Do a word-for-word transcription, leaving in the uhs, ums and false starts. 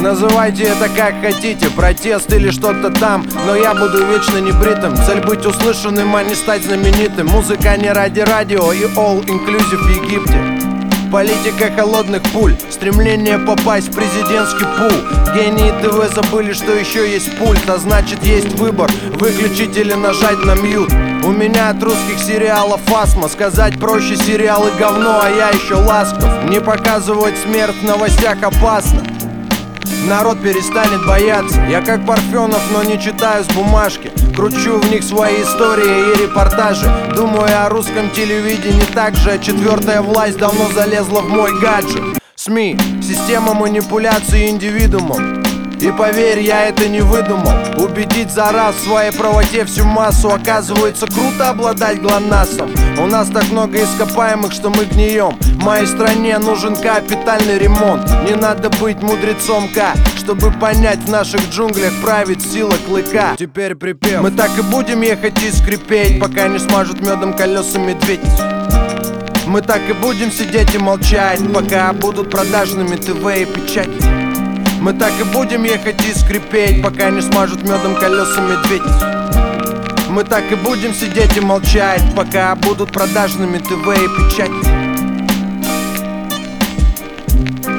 Называйте это как хотите, протест или что-то там, но я буду вечно небритым. Цель быть услышанным, а не стать знаменитым. Музыка не ради радио и all inclusive в Египте. Политика холодных пуль, стремление попасть в президентский пул. Гении ТВ забыли, что еще есть пульт, а значит есть выбор, выключить или нажать на мьют. У меня от русских сериалов астма, сказать проще: сериалы говно, а я еще ласков. Не показывать смерть в новостях опасно, народ перестанет бояться. Я как Парфенов, но не читаю с бумажки. Кручу в них свои истории и репортажи. Думаю о русском телевидении так же. Четвертая власть давно залезла в мой гаджет. СМИ, система манипуляции индивидуумом. И поверь, я это не выдумал. Убедить за раз в своей правоте всю массу. Оказывается, круто обладать глонассом. У нас так много ископаемых, что мы гнием. Моей стране нужен капитальный ремонт. Не надо быть мудрецом К, чтобы понять, в наших джунглях правит сила клыка. Теперь припев. Мы так и будем ехать и скрипеть, пока не смажут медом колеса медведь. Мы так и будем сидеть и молчать, пока будут продажными ТВ и печать. Мы так и будем ехать и скрипеть, пока не смажут медом колеса медведь. Мы так и будем сидеть и молчать, пока будут продажными ТВ и печать.